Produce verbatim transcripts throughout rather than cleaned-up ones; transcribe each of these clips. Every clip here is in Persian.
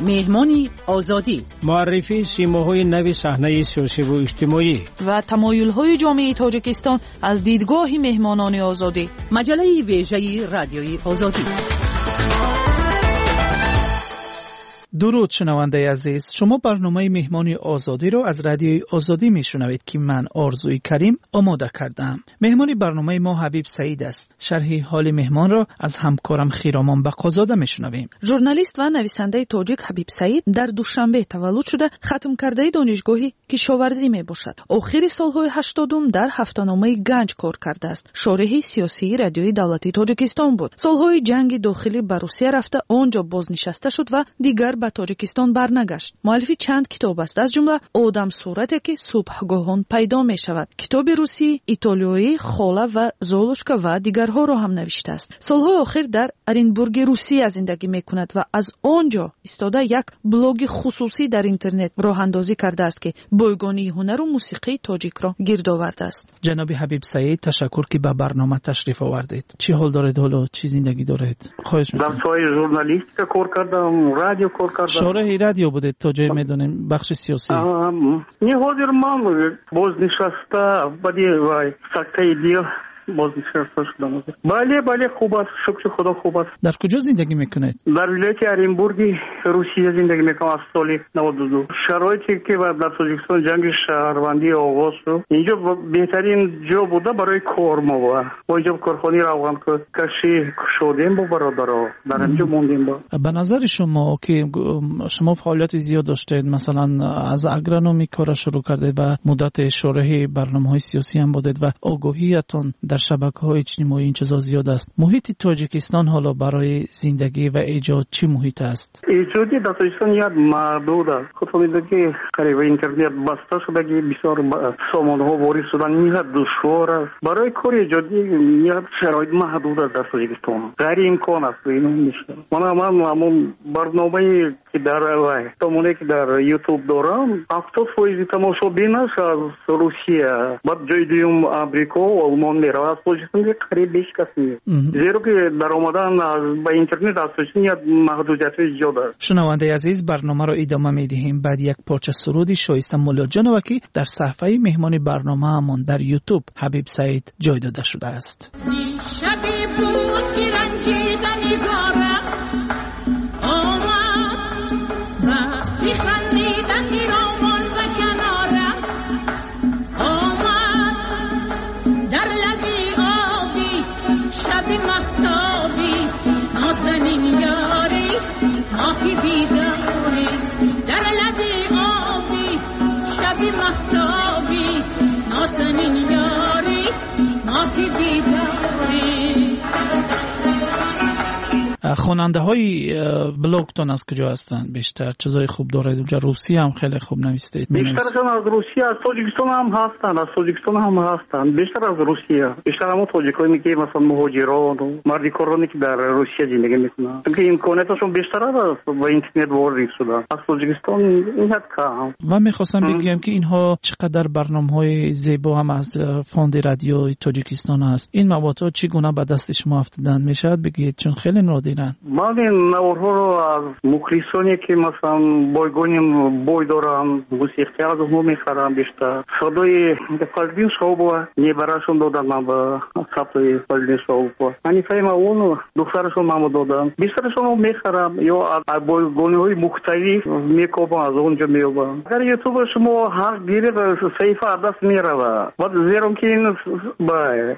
مهمانی آزادی، معرفی سیماهای نو صحنه سیاسی و اجتماعی و تمایل‌های جامعه تاجیکستان از دیدگاه مهمانان آزادی. مجله ویژه رادیوی آزادی. درود شنونده عزیز، شما برنامه مهمانی آزادی رو از رادیوی آزادی میشنوید که من آرزوی کریم آماده کردم. مهمانی برنامه ما حبیب سعید است. شرح حال مهمان را از همکارم خیرامان بقازاده میشنویم. ژورنالیست و نویسنده تاجیک حبیب سعید در دوشنبه تولد شده، ختم کرده دانشگاهی کشاورزی میباشد. آخر سالهای هشتادم در هفته‌نامه گنج کار کرده است. شارح سیاسی رادیوی دولتی تاجیکستان بود. سالهای جنگ داخلی به روسیه رفته، آنجا بازنشسته شد و دیگر به تاجیکستان برنگشت. مؤلف چند کتاب است، از جمله آدم صورتی که صبحگاهان پیدا می شود، کتاب روسی، ایتالیایی، خاله و زولوشکا و دیگرها را هم نوشته است. سالهای آخر در ارینبورگ روسیه زندگی می کند و از آنجا استاده یک بلاگ خصوصی در اینترنت راه اندازی کرده است که بایگانی هنر و موسیقی تاجیک را گرد آورده است. جناب حبیب سعید، تشکر که به برنامه تشریف آوردید. چی حال دارید؟ حالا چی زندگی دارید؟ خواهش می‌کنم. در سایه ژورنالیستیک کار کردم، رادیو کار کردم. شارح رادیو بودید تا جای میدونیم بخش سیاسی. نه حاضر من بازنشسته بدی وای سکته دیو بازنشسته شدم. بله بله خوب است، شکر خدا خوب است. در کجا زندگی میکنید؟ در ولایت ارینبورگ روسیه زندگی میکنم از سال نود و دو. شرایطی که در تاجیکستان جنگ شهروندی آغاز شد، اینجا بهترین جا بوده برای کار ما بود. با اینجا کارخانه روان کشی شدیم با برادرها، در اینجا موندیم. با به نظر شما که شما فعالیت زیاد داشتید، مثلا از اگرونومی کار شروع کردید و مدت شارح برنامه‌های سیاسی هم بودید و آگاهیتون در شبکه‌های اجتماعی این چیزا زیاد است. محیط تاجیکستان حالا برای زندگی و ایجاد چی محیط است؟ ایجادی در تاجیکستان یاد محدود است. خودتون که قریب اینترنت بسته شده که بسیار سامانه‌ها وارد شدن، نیت دشوار است. برای کار ایجادی نیت شرایط محدود است در تاجیکستان. غیر امکان است اینو میشه. من من همون برنامه‌ای که در تمونه که در یوتیوب دارم، هفتاد درصد تماشابین است از روسیه، بعد جای دیگه آمریکا و آلمان میره. از تاجیکستان قریب بیش کسی زیرا که در آمدن از با اینترنت از تاجیکستان محدودیت زیاد است. شنونده عزیز، برنامه رو ادامه میدهیم بعد یک پارچه سرودی شایسته مولا جانوکی در صفحه مهمان برنامه همون در یوتیوب حبیب سعید جای داده شده است. خواننده های بلاگتون از کجا هستند بیشتر؟ چیزای خوب دارید اونجا؟ روسی هم خیلی خوب نویسید. بیشترشون از روسیه، از تاجیکستان هم هستند، از تاجیکستان هم هستند. بیشتر از روسیه. بیشتر هم تاجیکایی که مثلا مهاجران و مردی کارانی که در روسیه زندگی میکنن. چون امکاناتشون بیشتر است با اینترنت وارد شدن. از تاجیکستان این حد کم. و میخواستم بگم که اینها چقدر برنامه‌های زیبا هم از فاند رادیو تاجیکستان هست. این مواد چگونه به دست شما افتادن میشد بگید؟ چون خیلی نادرن. من این نوارها رو از مخلصانی که مثلا بایگانیم بای دارم، موسیقی از اونها میخرم. بیشتر صدای فضلین شاو با نیبراشون دادم من با صفای فضلین شاو با انیفای ما اونو دخترشون من دادم. بیشترشون رو میخرم یا از بایگانی های مختلف میکوبم، از اونجا میوبم. در یوتیوب شما حق گیره صحیفه عدس میروه و زیرم که این با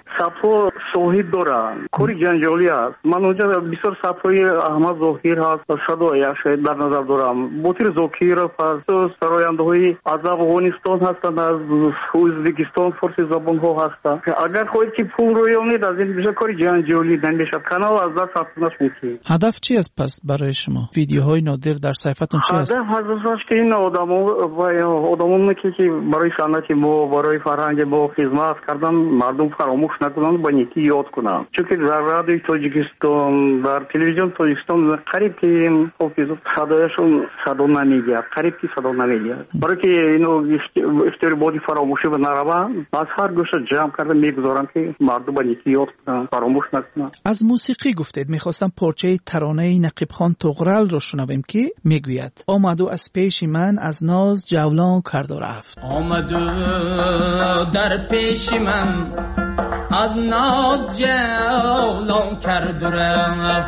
صفا صاحب دارم کوری جنجالی است. من اونجا بسیار صفای احمد ظاهر هست، صدای شاید در نظر دارم. بوتیر زوکیر فارس سراینده های از افغانستان هستند، از ازبکستان فارسی زبان ها هستند. اگر خواهید که پول رو یونید از این بیشتر کاری جنجالی نمیشه. کانال از دست افتادنش ممکن. هدف چی است پس برای شما؟ ویدیوهای نادر در صفحتون چی است؟ هدف هدفش که این آدما و آدمانی که برای صنعت ما، برای فرهنگ ما خدمت کردن، مردم فراموش نکنند، با نیکی یاد کنند. چون که در رادیوی تاجیکستان، در телевизион Тоҷикистон қариб ки ҳофизот садояшон садо намедиҳад, қариб ки садо намедиҳад. барои ки ино ихтиёри боди фаромӯшӣ ба нараванд, аз ҳар гӯша ҷамъ карда мегузорам ки мардум ба неки ёд кунанд, фаромӯш накунанд. аз мусиқӣ гуфтед. мехостам порчаи таронаи Нақибхон Туғралро шунавем ки мегӯяд: омаду аз пеши ман аз ноз ҷавлон карду рафт. омаду дар пеши ман از ناز جولان کرده رفت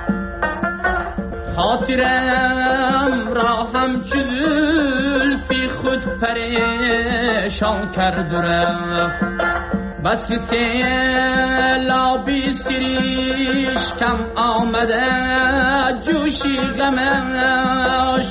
خاطرم را همچو زلفی خود پریشان کرده رفت بس که سیلابی سریش کم آمده جوشی غمش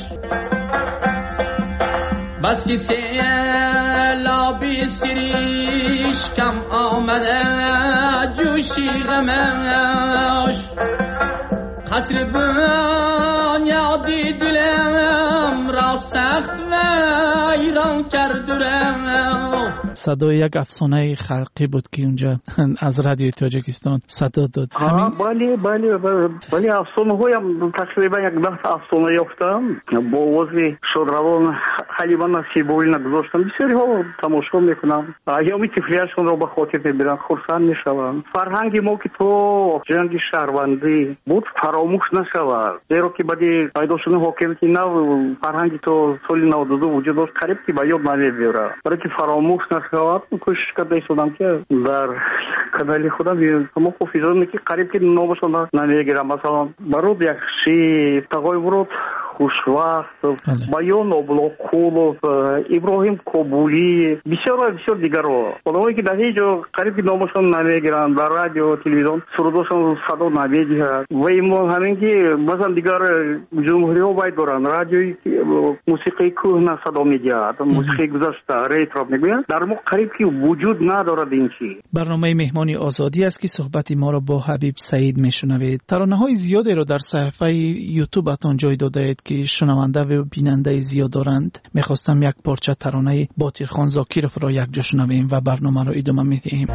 بس که سیلابی سریش کم آمده جوشی غمش قصر بنیادی دلم را سخت ویران کردم. صدای یک افسانه خلقی بود که اونجا از رادیوی تاجیکستان صدا داد. ها بله بله بله افسانه هایم تقریبا یک ده تا افسانه یافتم با آواز شادروان حلیمه نصیبوی نگذاشتم. بسیاری ها تماشا میکنم، ایام طفولیتشون را به خاطر میبرن، خرسند میشوند. فرهنگ ما که تو جنگ شهروندی بود فراموش نشود، زیرا که بعدی پیدا شدن حاکمیت نو فرهنگ تو سال نود و دو وجود داشت، قریب که به یاد نمیبره. برای که فراموش نشود کوشش کرده ایستادم که در کانال خودم تمام حافظانی که قریب که نامشون نمیگیرم. مثلا برود یک شی تقای ورود خوشوقت، بیان ابوالقولов، ابراهیم کابولی، بسیار بسیار دیگر رو آدمایی که در هیچ جا قریب که نامشون نمیگیرن، در رادیو تلویزیون سرودشون صدا نمیدهد. و این همین که مثلا دیگر جمهوری ها باید دارن رادیوی موسیقی کهنه صدا میدهد، موسیقی گذشته ریترو میگویند، در ما قریب که وجود ندارد این چی. برنامه مهمانی آزادی است که صحبت ما را با حبیب سعید میشنوید. ترانه‌های زیادی رو در صفحه یوتیوبتون جای داده اید که شنونده و بیننده زیاد دارند. میخواستم یک پارچه ترانه باطیرخان زاکیروف را یک جا شنویم و برنامه را ادامه میدهیم.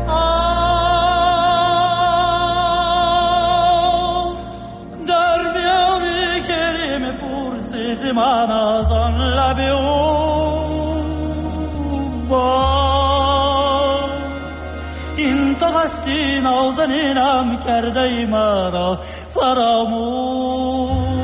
در میان کریم پرسیز من از آن لب او با این تو هستی نازنینم کرده ای مرا فراموش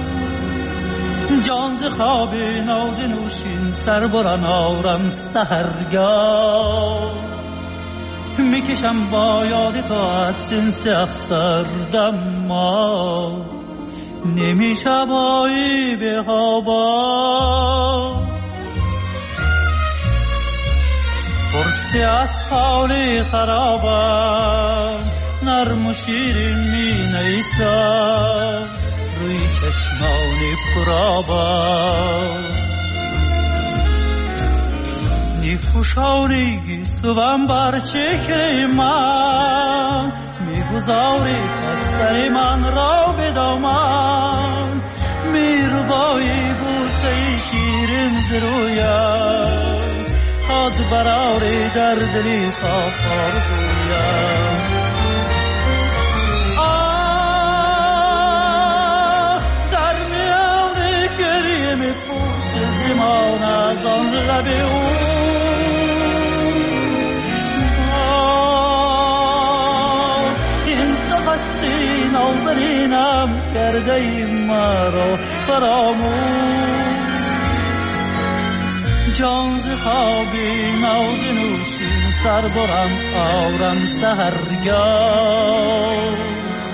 جان ز خواب ناز نوشین سر بران آرم سحرگاه میکشم با یاد تو از سنس افسر دما نمیشم آیی به خوابا پرسی از حالی خرابم نرم و شیرین می نیستم روی چشمانی پرابا نیفوشانی گیسوم بر چکه من میگذاری سر من را به دامن میروبایی بوسه شیرین زرویم خود براری در دلی صاف آرزویم زمان از آن لب او این تو هستی نازنینم کرده ای مرا فراموش جان ز خوابی ناز نوشین سر برم آرم سحرگاه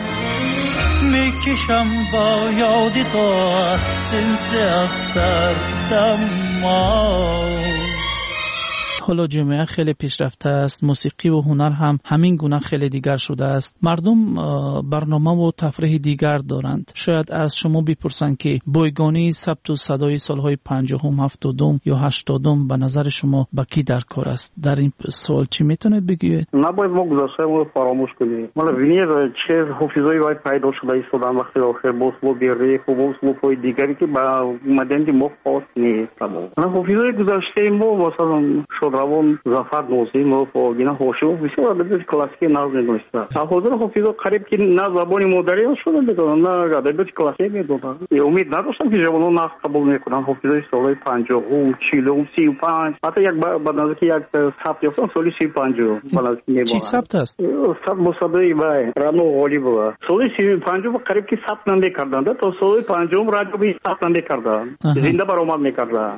میکشم با یادی تو از سنس افسر دما. حالا جامعه خیلی پیشرفته است، موسیقی و هنر هم همین گونه خیلی دیگر شده است. مردم برنامه و تفریح دیگر دارند. شاید از شما بپرسند که بایگانی ثبت و صدای سالهای پنجاهم، هفتادم یا هشتادم به نظر شما با کی در کار است؟ در این سوال چی میتونید بگید؟ نباید ما گذشته رو فراموش کنیم. مالا ببینید چه حافظه‌ای باید پیدا شده ایستادن وقتی آخر باز با بیره و باز با پای دیگری که با مدنی ما خاص نیست. حافظه‌های گذشته ما مثلا равон Зафар Нозимов, Гина Хошимов бисёр адабиёти классикӣ назм медонистанд. ҳозир ҳофизо қариб ки на забони модарӣ шуда медонанд, на адабиёти классикӣ медонанд. Умид надоштам ки ҷавонон нақд қабул мекунанд. ҳофизои солҳои панҷоҳум, чилум, сию панҷ, ҳатто як ба назди як сабт ёфтам соли сию панҷум ба назди мебаранд. Чӣ сабт аст? Сабт бо садои вай Раъно Ғолибова. Соли сию панҷум қариб ки сабт намекарданд, то соли панҷум радиои сабт намекарданд. Зинда баромад мекарданд.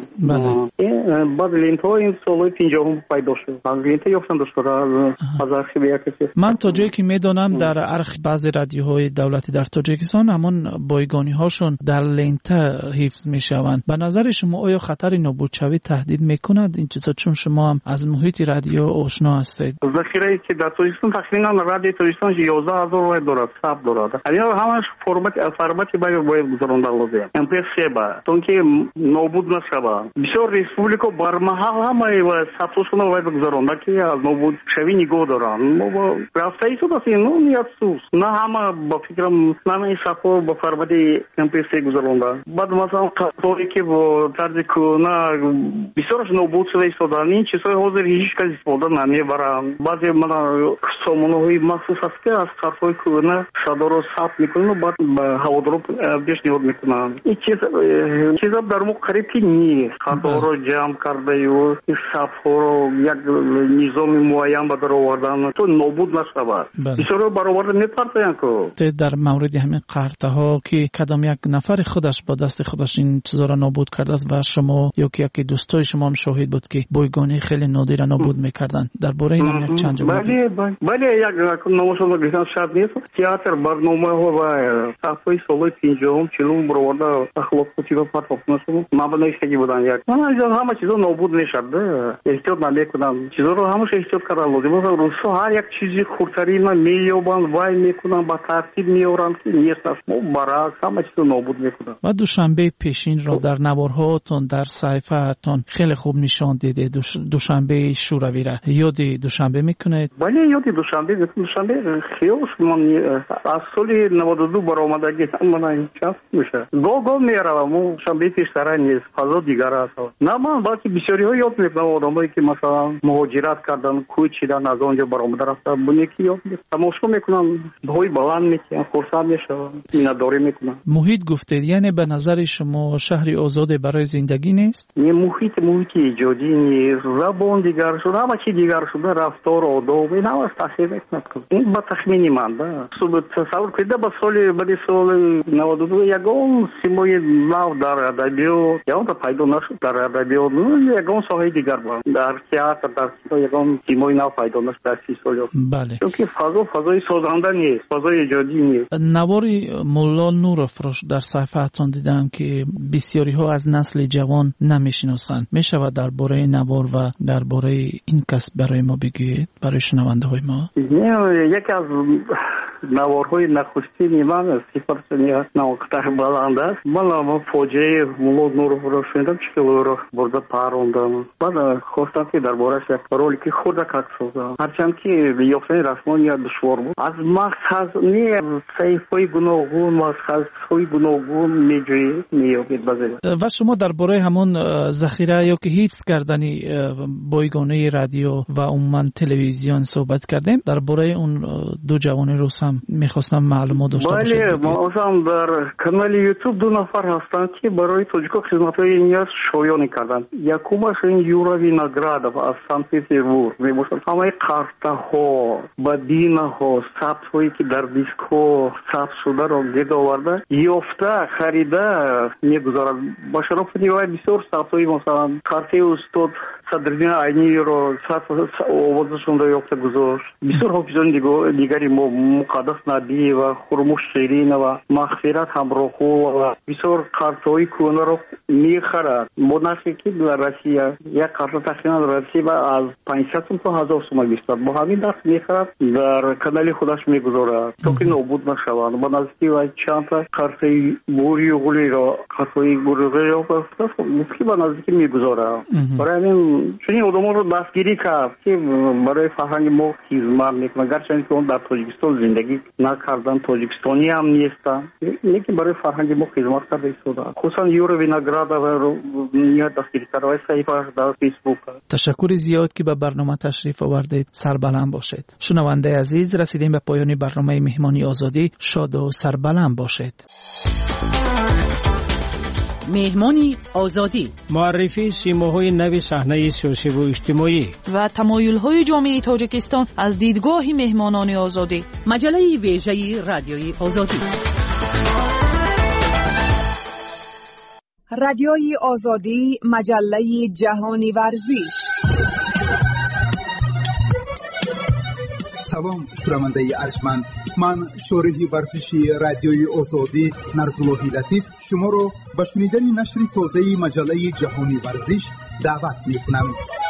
баъд лентҳои ин солҳои пинҷоҳум пайдо шуд. аз лента ёфтам дошта аз архиви як касе. ман то ҷое ки медонам дар архи баъзе радиоҳои давлатӣ дар тоҷикистон ҳамон бойгониҳошон дар лента ҳифз мешаванд. ба назари шумо оё хатари нобудшавӣ таҳдид мекунад ин чизо, чун шумо ҳам аз муҳити радио ошно ҳастед? захирае ки дар тоҷикистон тахминан радиои тоҷикистон ёздаҳ ҳазор вай дорад, сабт дорад. ҳамин ҳамаш формати формати бояд гузаронда лозим. эм пи эс ба то ки нобуд нашавад. бисёр республика бармаҳал ҳамаи ва сабтшона вай гузаронда ки аз нобудшавӣ нигоҳ доранд. мо ба рафтаи суд ҳастем, ну не афсус. На ҳама ба фикрам намаи сафо ба формати эм пи эс гузаронда. баъд масалан қатори ки бо тарзи кӯна бисёраш нобуд шуда истоданд. ин чизҳои ҳозир ҳеҷ кас истифода намебаранд. баъзе мана сомонаҳои махсус аст ки аз қатҳои кӯна садоро сабт мекунанд, баъд ба ҳаводорон пешниҳод мекунанд. ин чиза дар мо қариб ки нест. қатҳоро ҷамъ кардаю сафҳоро як низоми муайян ба дар овардан то нобуд нашавад. бисёро бароварда мепартоянд ку. дар мавриди ҳамин қартаҳо ки кадом як нафари худаш ба дасти худаш ин чизоро нобуд кардааст ва шумо ё ки яке дӯстои шумо ҳам шоҳид буд ки бойгони хеле нодира нобуд мекарданд. дар бораи ин як чанд ҷумла бале як номашона гирифтан шарт нест. театр барномаҳо ва сафҳои солҳои пинҷоҳум чилум бароварда ахлоқоти ва партофнашуд мабнаистаги буданд. як ҳама чизо нобуд мешавад. эҳтиёт намекунанд. чизоро ҳамаш эҳтиёт кардан лозим. рӯзҳо ҳар як чизи хурдтарина меёбанд, вай мекунанд, ба тартиб меоранд ки нест аст. мо баръакс ҳама чизо нобуд мекунанд. ва душанбеи пешинро дар наворҳоатон дар саҳифаатон хеле хуб нишон дидед. душанбеи шӯравиро ёди душанбе мекунед? бале ёди душанбе душанбе хиёш ман аз соли наводу ду баромадаги мана час меша гоҳ гоҳ меравам. мо душанбеи пештара нест, фазо дигар аст. на ман балки бисёриҳо ёд мекунам. одамое ки масалан муҳоҷират кардан, кӯч чидан, аз он ҷо баромада рафтан, буне ки ёд тамошо мекунам, ҳои баланд мекунам, хурсанд мешавам, миннатдорӣ мекунам. муҳит гуфтед, яъне ба назари шумо шаҳри озоде барои зиндагӣ нест? не муҳит муҳити иҷодӣ нест, забон дигар шуда, ҳама чи дигар шуда, рафтор, одоб, ин ҳамаш таъсир мекунад. ин ба тахмини ман да. тасаввур кунед ба соли баъди соли наводу ду ягон симои нав дар адабиёт ягон пайдо нашуд. дар адабиёт ягон соҳаи дигар буд. дар театр, дар кино ягон симои нав пайдо нашуд дар си сол. бале. чунки фазо фазои созанда нест, фазои иҷодӣ нест. навори мулло нуровро дар саҳифаатон дидам ки бисёриҳо аз насли ҷавон намешиносанд. мешавад дар бораи навор ва дар бораи ин касб барои мо бигӯед, барои шунавандаҳои мо? яке аз наворҳои нахустини ман сифатшани навоқтар баланд аст. ман фоҷиаи мулло нуровро шунидам, чӣ ӯро бурда парондам. баъд хостам ки дар борааш як ролики хурда как созам. ҳарчанд ки ёфтани расмон як душвор буд. аз мақсад не саҳифаи гуногун, мақсадҳои гуногун меҷӯед, меёбед баъзе. ва шумо дар бораи ҳамон захира ё ки ҳифз кардани бойгонаи радио ва умуман телевизион суҳбат кардем. дар бораи он ду ҷавони рус ҳам мехостам маълумот дошта бошед. бале мавзам дар канали ютуб ду нафар ҳастанд ки барои тоҷико хизматҳои ниёз шоёнӣ карданд. якумаш ин Юра Виноградов аз Санкт-Петербург мебошад. ҳамаи қартаҳо, бадинаҳо, сабтҳое ки дар дискҳо сабт шударо гирд оварда ёфта харида мегузарад. ба шарофати вай бисёр сабтҳои масалан қартаи устод Садриддин Айниро овозашонро ёфта гузошт. бисёр ҳофизони дигари мо Муқаддас Набиева, Хурмуш Ширинова, Мағфират Ҳамроҳова бисёр қартҳои кӯнаро мехарад. бо нархе ки дар Россия як қарта тахминан Россия аз панҷсад сум то ҳазор сум мешавад. бо ҳамин нарх мехарад, дар канали худаш мегузорад то ки нобуд нашавад. ба наздики вай чандта қартаи Бурюғулиро қартаи Бурюғулиро ба наздики мегузорад. барои ҳамин چون آدما رو دستگیری کرد که برای فرهنگ ما خدمت میکنن، گرچه که اون در تاجیکستان زندگی نکردن، تاجیکستانی هم نیستن، لیکن برای فرهنگ ما خدمت کرده ایستادن. خصوصا یورو وینگراد و نیت دستگیری کرده و صحیفه در فیسبوک. تشکر زیاد که به برنامه تشریف آوردید. سربلند باشید. شنونده عزیز، رسیدیم به پایان برنامه مهمانی آزادی. شاد و سربلند باشید. مهمانی آزادی، معرفی سیماهای نو صحنه سیاسی و اجتماعی و تمایل‌های جامعه تاجیکستان از دیدگاه مهمانان آزادی. مجله ویژه رادیوی آزادی. رادیوی آزادی، مجله جهانی ورزش. سلام شنونده ارجمند، من شورح ورزشی رادیوی آزادی نرزاللهی لطیف شما رو به شنیدن نشر تازه مجله جهانی ورزش دعوت میکنم.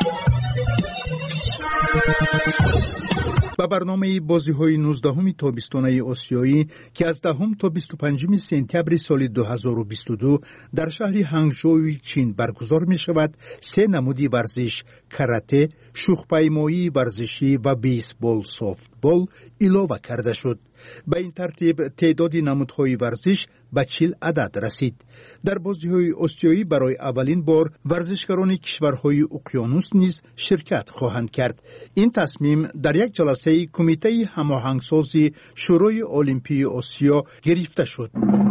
با برنامه بازی‌های نوزدهم تابستانه آسیایی که از دهم تا بیست و پنجم سپتامبر سال دو هزار و بیست و دو در شهر هنگژو چین برگزار می شود، سه نمودی ورزش کاراته، شوخ‌پیمایی ورزشی و بیسبال سافتبال اضافه کرده شد. به این ترتیب تعداد نمودهای ورزش به چهل عدد رسید. در بازی‌های آسیایی برای اولین بار ورزشکاران کشورهای اقیانوس نیز شرکت خواهند کرد. این تصمیم در یک جلسه کمیته هماهنگسازی شورای المپی آسیا گرفته شد.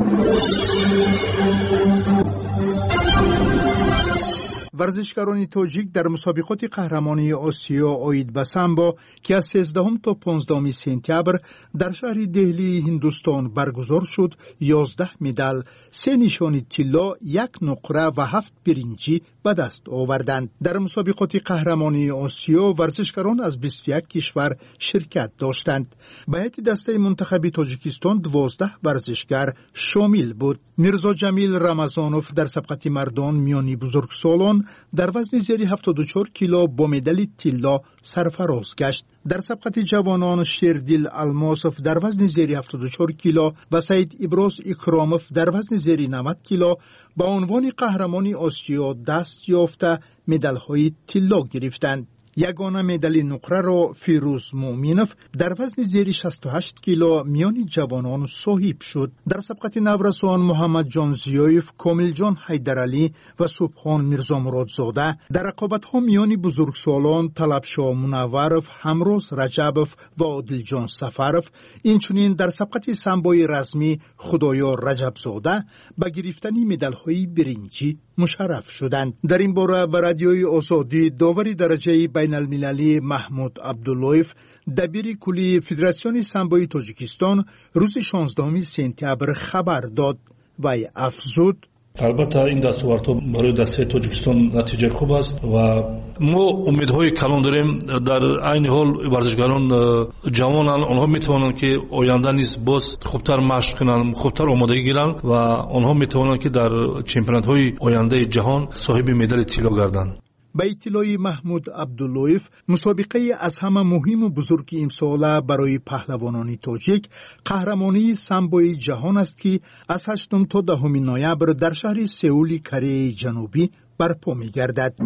ورزشکاران تاجیک در مسابقات قهرمانی آسیا آید به سامبو که از سیزدهم تا پانزدهم سپتامبر در شهر دهلی هندوستان برگزار شد، یازده مدال، سه نشان طلا، یک نقره و هفت برنجی به دست آوردند. در مسابقات قهرمانی آسیا ورزشکاران از بیست و یک کشور شرکت داشتند. به هیئت دسته منتخب تاجیکستان دوازده ورزشکار شامل بود. میرزا جمیل رمضانوف در سبقت مردان میانی بزرگسالان در وزن زیر هفتاد و چهار کیلو با مدال طلا سرفراز گشت. در سبقت جوانان شیردل الماسوف در وزن زیر هفتاد و چهار کیلو و سید ابراز اکراموف در وزن زیر نود کیلو با عنوان قهرمانی آسیا دست یافته مدال‌های طلا گرفتند. یگانه مدال نقره را فیروز مومینوف در وزن زیر شصت و هشت کیلو میان جوانان صاحب شد. در سبقت نورسان محمد جان زیایف، کامل جان حیدرعلی و سبحان میرزا مرادزاده در رقابت‌ها میان بزرگسالان طلبشاه منورف، همروز رجبوف و عادل جان سفرف، اینچنین در سبقت سامبوی رزمی خدایار رجبزاده به گرفتن مدال‌های برنجی مشرف شدند. در این باره به رادیوی آزادی داور درجه بین المللی محمود عبداللهیف، دبیر کلی فدراسیون سامبوی تاجیکستان، روز شانزدهم سپتامبر خبر داد و افزود: البته این دستاوردها برای دسته تاجیکستان نتیجه خوب است و ما امیدهای کلان داریم. در عین حال ورزشکاران جوانان آنها میتوانند که آینده نیز باز خوبتر مشق کنند، خوبتر آمادگی گیرند و آنها میتوانند که در چمپیونات های آینده جهان صاحب مدال طلا گردند. به اطلاع محمود عبداللهیف، مسابقه از همه مهم و بزرگ امسال برای پهلوانان تاجیک قهرمانی سامبوی جهان است که از هشتم تا دهم نوامبر در شهر سئول کره جنوبی برپا می‌گردد.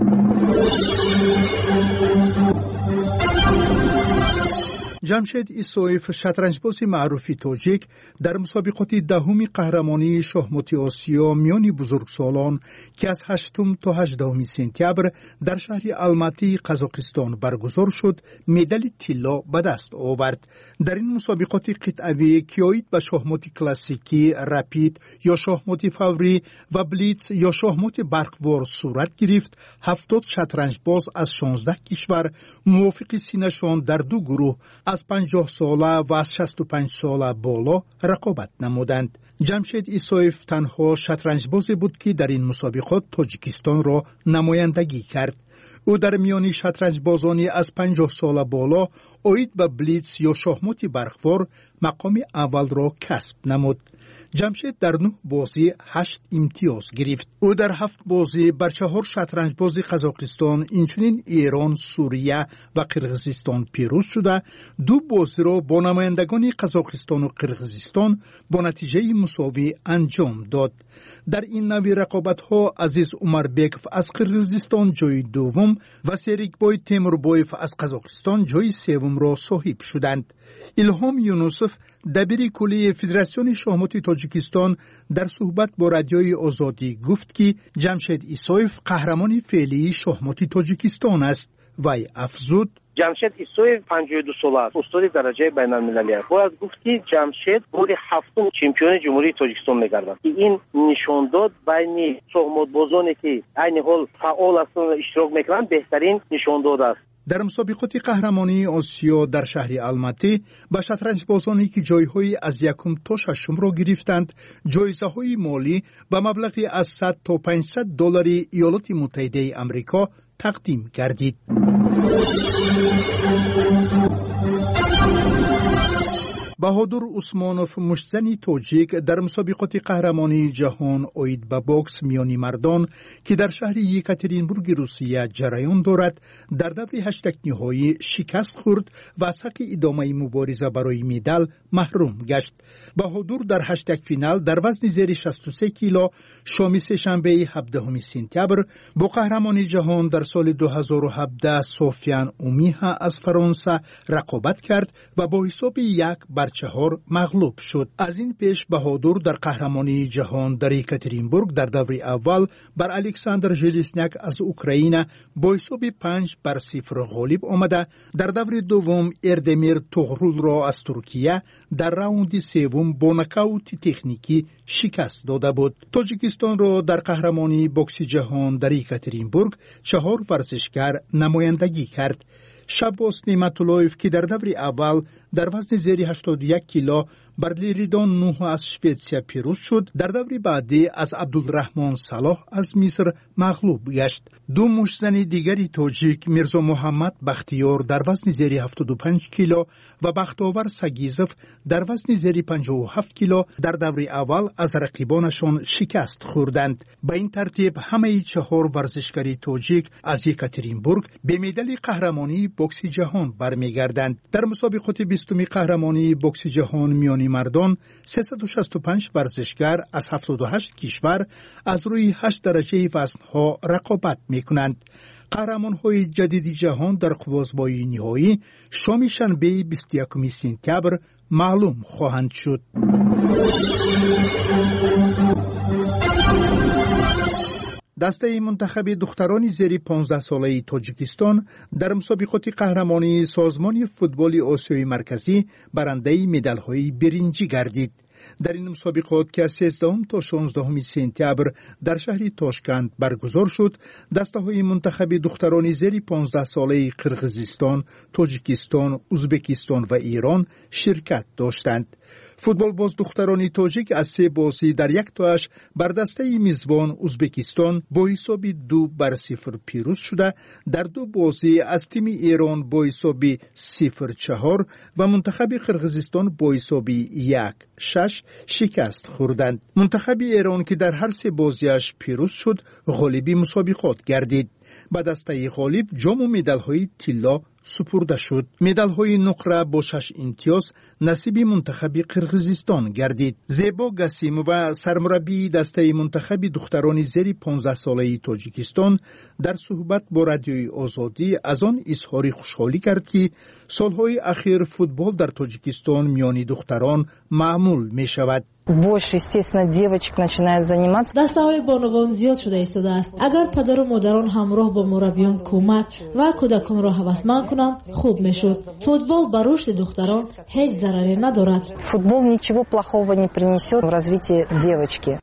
جمشید ایسویف، شطرنجباز معروف تاجیک، در مسابقات دهم قهرمانی شاهمات آسیا میان بزرگسالان که از هشتم تا هجدهم سپتامبر در شهر الماتی قزاقستان برگزار شد، مدال طلا به دست آورد. در این مسابقات قطعه‌ای که آید به شاهمات کلاسیکی، رپید یا شاهمات فوری و بلیتز یا شاهمات برقوار صورت گرفت، هفتاد شطرنجباز از شانزده کشور موافق سینه‌شان در دو گروه از پنجاه ساله و از شصت و پنج ساله بالا رقابت نمودند. جمشید ایسویف تنها شطرنجبازی بود که در این مسابقات تاجیکستان را نمایندگی کرد. او در میان شطرنجبازانی از پنجاه ساله بالا آید به بلیتز یا شاهمات برقوار مقام اول را کسب نمود. جمشید در نه بازی هشت امتیاز گرفت. او در هفت بازی بر چهار شطرنج بازی قزاقستان، اینچنین ایران، سوریه و قرقیزستان پیروز شده. دو بازی را با نمایندگان قزاقستان و قرقیزستان با نتیجه مساوی انجام داد. در این نوع رقابت‌ها عزیز عمربکov از قرقیزستان جای دوم و سریکبای تیموربایف از قزاقستان جای سوم را صاحب شدند. الهام یونوسف دبیر کلی فدراسیون شахمات تاجیکستان در صحبت با رادیوی آزادی گفت که جمشید ایسایف قهرمان فعلی شахمات تاجیکستان است. وی افزود: جمشید ایسایف پنجاه و دو ساله است، استاد درجه بین‌المللی است. باید گفت که جمشید بار هفتم چمپیون جمهوری تاجیکستان می‌گردد. این نشان داد بین شахماتبازانی که عین حال فعال هستند و اشتراک می‌کنند بهترین نشان داد است. در مسابقات قهرمانی آسیا در شهر الماتی با شطرنج بازانی که جایهای از یکم تا ششم را گرفتند، جایزه‌های مالی به مبلغی از صد تا پانصد دلار ایالات متحده آمریکا تقدیم گردید. بهادر عثمانوف مشتزنی تاجیک در مسابقات قهرمانی جهان اوید به بوکس میانی مردان که در شهر یکاترینبورگ روسیه جریان دارد، در دور هشتگ نهایی شکست خورد و از حق ادامه مبارزه برای مدال محروم گشت. بهادر در هشتگ فینال در وزن زیر شصت و سه کیلو شام سه‌شنبه هفدهم سپتامبر با قهرمان جهان در سال دو هزار و هفده سوفیان اومیها از فرانسه رقابت کرد و با حساب یک بر چهار مغلوب شد. از این پیش بهادر در قهرمانی جهان در یکاترینبورگ در دور اول بر الکساندر ژلزنیک از اوکراین با حساب پنج بر صفر غالب آمده. در دور دوم اردمیر توغرول را از ترکیه در راوند سوم با نکاوت تکنیکی شکست داده بود. تاجیکستان را در قهرمانی بوکس جهان در یکاترینبورگ چهار ورزشکار نمایندگی کرد. شباس نعمت‌اللهیف که در دور اول در وزن زیر هشتاد و یک کیلو بر لیریدان نوح از شویتسیا پیروز شد. در دور بعدی از عبدالرحمن صلاح از مصر مغلوب گشت. دو مشتزن دیگری تاجیک میرزا محمد بختیار در وزن زیر هفتاد و پنج کیلو و بختاور سگیزف در وزن زیر پنجاه و هفت کیلو در دور اول از رقیبانشان شکست خوردند. به این ترتیب همه چهار ورزشکاری تاجیک از یکاترینبورگ به مدال قهرمانی بوکس جهان برمیگردند. در مسابقات بیستمی قهرمانی بوکس جهان میانی مردان سیصد و شصت و پنج ورزشکار از هفتاد و هشت کشور از روی هشت درجه وزنها رقابت میکنند. قهرمان‌های جدید جهان در قوزبایی نهایی شام شنبه بیست و یکم سپتامبر معلوم خواهند شد. دسته منتخب دختران زیر پانزده ساله تاجیکستان در مسابقات قهرمانی سازمان فوتبال آسیای مرکزی برنده مدال‌های برنجی گردید. در این مسابقات که از سیزدهم تا شانزدهم سپتامبر در شهر تاشکند برگزار شد، دسته‌های منتخب دختران زیر پانزده ساله قرقیزستان، تاجیکستان، ازبکستان و ایران شرکت داشتند. فوتبال باز دختران تاجیک از سه بازی در یک تاش بر دسته میزبان ازبکستان با حساب دو بر صفر پیروز شده. در دو بازی از تیم ایران با حساب صفر چهار و منتخب قرقیزستان با حساب یک شش شکست خوردند. منتخب ایران که در هر سه بازیش پیروز شد غالب مسابقات گردید. به دسته غالب جام و مدال‌های طلا سپرده شد. مدال‌های نقره با شش امتیاز نصیب منتخب قرقیزستان گردید. زیبا گسیم و سرمربی دسته منتخب دختران زیر پانزده ساله تاجیکستان در صحبت با رادیوی آزادی از آن اظهار خوشحالی کرد که سالهای اخیر فوتبال در تاجیکستان میان دختران معمول می شود. больше, естественно, девочек начинают заниматься. دسته‌های بانوان زیاد شده ایستاده است. اگر پدر و مادران همراه با مربیان کمک و کودکان را هوسمند کنند خوب میشد. فوتبال بر رشد دختران هیچ ضرری ندارد. Футбол ничего плохого не принесет в развитии девочки.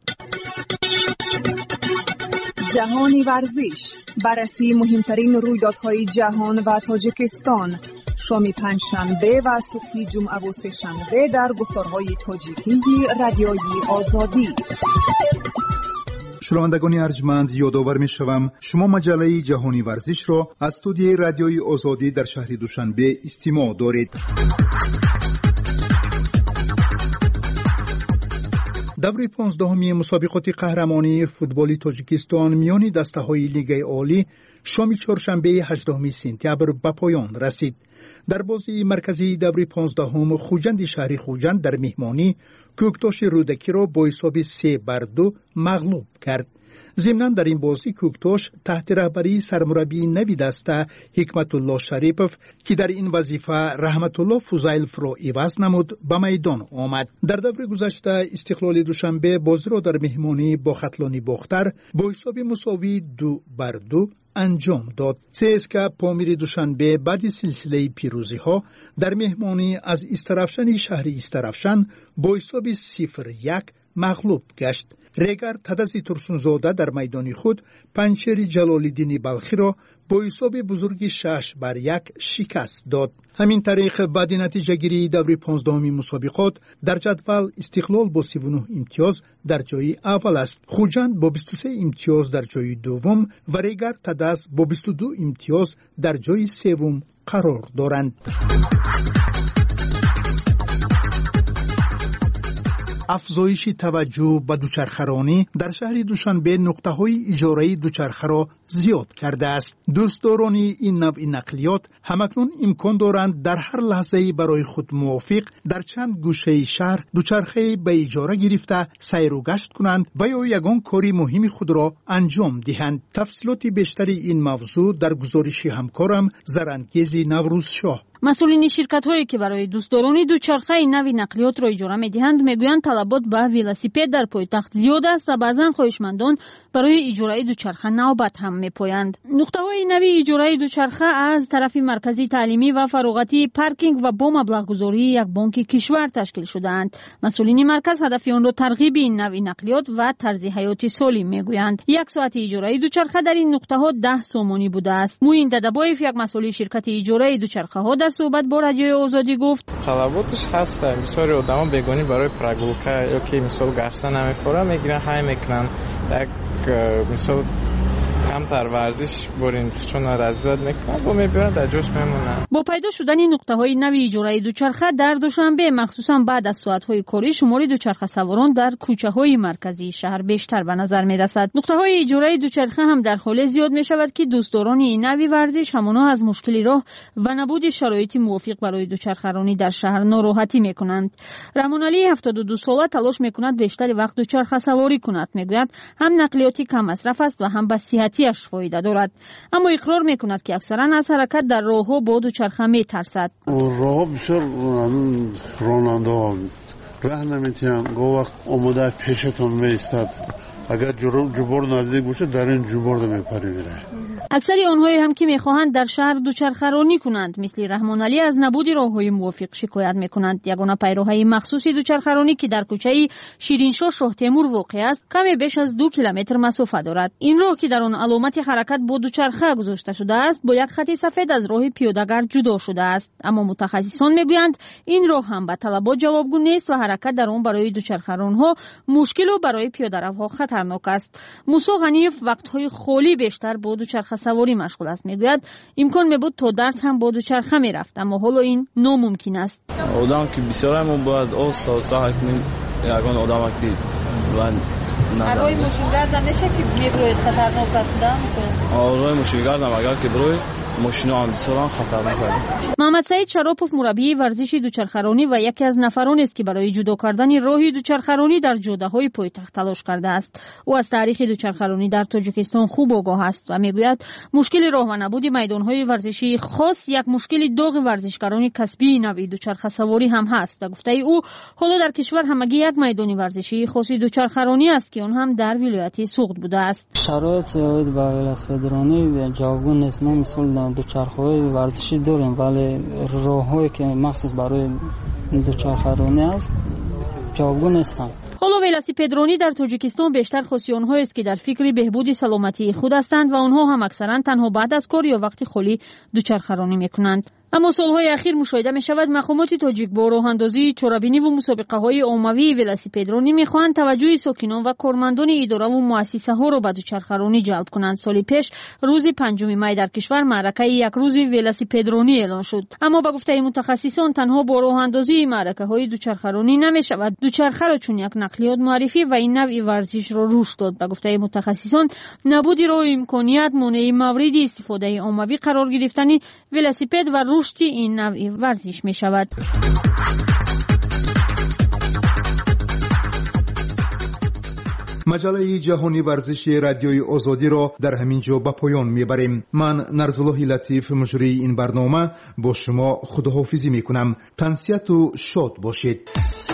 جهانی ورزش، بررسی مهمترین رویدادهای جهان و تاجیکستان، شام پنجشنبه و صبح جمعه و سه‌شنبه در گفتارهای تاجیکی رادیوی آزادی. شنوندگان ارجمند، یادآور می‌شوم شما مجله جهانی ورزش را از استودیوی رادیوی آزادی در شهر دوشنبه استماع دارید. دور پانزدهمی مسابقات قهرمانی فوتبال تاجیکستان میان دسته‌های لیگ عالی شام چهارشنبه هجدهم سپتامبر به پایان رسید. در بازی مرکزی دور پانزدهم خوجند شهری خوجند در مهمانی کوکتاش رودکی را با حساب سه بر دو مغلوب کرد. ضمناً در این بازی کوکتاش تحت رهبری سرمربی نوی دسته حکمت الله شریپوف که در این وظیفه رحمت الله فوزایلف را عوض نمود به میدان آمد. در دور گذشته استقلال دوشنبه بازی را در مهمانی با ختلانی باختر با حساب مساوی دو بر دو انجام داد. سیسکا پامیر دوشنبه بعد سلسله پیروزی ها در مهمانی از استرافشن شهری استرافشن با حساب صفر یک مغلوب گشت. ریگر تدزی ترسونزاده در میدان خود پنچر جلالالدین بلخی را با حساب بزرگی شش بر یک شکست داد. همین طریق بعد نتیجه گیری دور پانزدهمی مسابقات در جدول استقلال با سی و نه امتیاز در جای اول است. خوجند با بیست و سه امتیاز در جای دوم و ریگر تدز با بیست و دو امتیاز در جای سوم قرار دارند. افزایش توجه به دوچرخه‌رانی در شهر دوشنبه نقطه‌های اجاره دوچرخه را زیاد کرده است. دوستداران این نوع نقلیات همکنون امکان دارند در هر لحظه برای خود موافق در چند گوشه شهر دوچرخه به اجاره گرفته سیر و گشت کنند و یا یگان کاری مهم خود را انجام دهند. تفصیلات بیشتر این موضوع در گزارش همکارم زرانگیز نوروز شاه. مسئولین شرکت‌هایی که برای دوستداران دوچرخه نوی نقلیات را اجاره می‌دهند میگویند طلبات به ولاسیپد در پایتخت زیاد است و بعضا خواهشمندان برای اجاره دوچرخه نوبت هم می‌پویند. نقطه‌های نوی اجاره دوچرخه از طرف مرکزی تعلیمی و فراغتی پارکینگ و با مبلغ‌گذاری یک بانک کشور تشکیل شده‌اند. مسئولین مرکز هدف آن را ترغیب این نوی نقلیات و طرز حیات سالم میگویند. یک ساعت اجاره دوچرخه در این نقطه‌ها ده سومانی بوده است. موین ددبایف یک مسئول شرکت اجاره دوچرخه‌ها در صحبت با رادیو آزادی گفت طلباتش هست. بسیاری آدما بگونی برای پراگولکا یا که مثلا گشتن نمیخورن میگیرن های میکنن یک مثلا کمتر ورزش برین چون رضایت میکنن و میبرن در جوش میمونن. با پیدا شدن نقطه‌های نوی اجاره دوچرخه در دوشنبه مخصوصا بعد از ساعت‌های کاری شمار دوچرخه سواران در کوچه‌های مرکزی شهر بیشتر به نظر میرسد. نقطه‌های اجاره دوچرخه هم در حال زیاد میشود که دوستداران این نوی ورزش همانا از مشکل راه و نبود شرایط موافق برای دوچرخه‌رانی در شهر ناراحتی میکنند. رحمان علی هفتاد و دو ساله تلاش میکند بیشتر وقت دوچرخه سواری کند. میگوید هم نقلیاتی کم مصرف است و هم به صحتیش فایده دارد، اما اقرار میکند که اکثرا از حرکت در راه‌ها با دوچرخه میترسد. راه‌ها بسیار راننده راه نمیتونن گو وقت اومده پیشتون میستد اگر جبور نزدیک باشه در این جبور میپره. اکثری آنهایی هم که میخواهند در شهر دوچرخه رانی کنند مثل رحمان علی از نبود راههای موافق شکایت میکنند. یگانه پیراهی مخصوصی دوچرخه رانی که در کوچه شیرینشاه شاه تیمور واقع است کمی بیش از دو کیلومتر مسافت دارد. این راه که در آن علامت حرکت با دوچرخه گذاشته شده است با یک خط سفید از راه پیاده‌گرد جدا شده است، اما متخصصان میگویند این راه هم به طلبات جوابگو نیست و حرکت در آن برای دوچرخه رانها مشکل و برای پیاده‌روها خطرناک است. موسی غنیف وقت‌های خالی بیشتر با دوچرخه سواری مشغول است. میگوید امکان میبود تا درس هم با دوچرخه میرفت، اما حالا این ناممکن است. آدم که بسیار هم باید آستا آستا حکمین یگان آدم که من روی ماشینگرد هم نشه که میبروید خطرناک است دم؟ روی ماشینگرد هم اگر که بروید ماشینا هم بسیار خطرناک است. محمد سعید شراپوف مربی ورزش دوچرخه‌رانی و یکی از نفرانی است که برای جدا کردن راه دوچرخه‌رانی در جاده‌های پایتخت تلاش کرده است. او از تاریخ دوچرخه‌رانی در تاجیکستان خوب آگاه است و میگوید مشکل راه و نبود میدان‌های ورزشی خاص یک مشکل داغ ورزشکاران کسبی نوع دوچرخه سواری هم هست و گفته او حالا در کشور همگی یک میدان ورزشی خاص دوچرخه‌رانی است که اون هم در ولایت سوغد بوده است. شرایط با ولاسپدرانی جوابگو نیست. ما مثلا دوچرخه‌های ورزشی داریم ولی راه‌هایی که مخصوص برای دوچرخه‌رانی است جوابگو نیستند. حالا ولاسیپدرانی در تاجیکستان بیشتر خاصی آنها است که در فکر بهبود سلامتی خود هستند و آنها هم اکثرا تنها بعد از کار یا وقت خالی دوچرخه‌رانی میکنند. اما سالهای اخیر مشاهده می شود مقامات تاجیک با راه اندازی چرابینی و مسابقه های عمومی ولاسیپدرانی می خواهند توجه ساکنان و کارمندان اداره و مؤسسه ها را به دوچرخه‌رانی جلب کنند. سال پیش روز پنجم می در کشور معرکه یک روز ولاسیپدرانی اعلان شد، اما به گفته متخصصان تنها با راه اندازی معرکه های دوچرخه‌رانی نمی شود دوچرخه را چون یک نقلیات معرفی و این نوع ورزش را رشد داد. به گفته متخصصان نبود راه امکانیت مانع مورد استفاده عمومی قرار گرفتن ولوسیپد و رشد این نوع ورزش می شود. مجله جهانی ورزشی رادیوی آزادی را در همین جا به پایان میبریم. من نرزالله لطیف مجری این برنامه با شما خداحافظی میکنم. تنسیت و شاد باشید.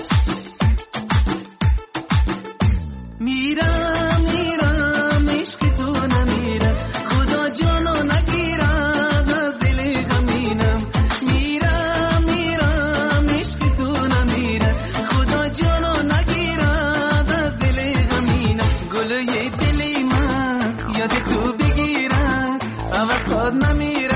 میرم میرم عشق تو نمیره خدا جانو نگیره از دل غمینم میرم میرم عشق تو نمیره خدا جانو نگیره از دل غمینم گل یه دلی من یاد تو بگیرم اما خود نمیره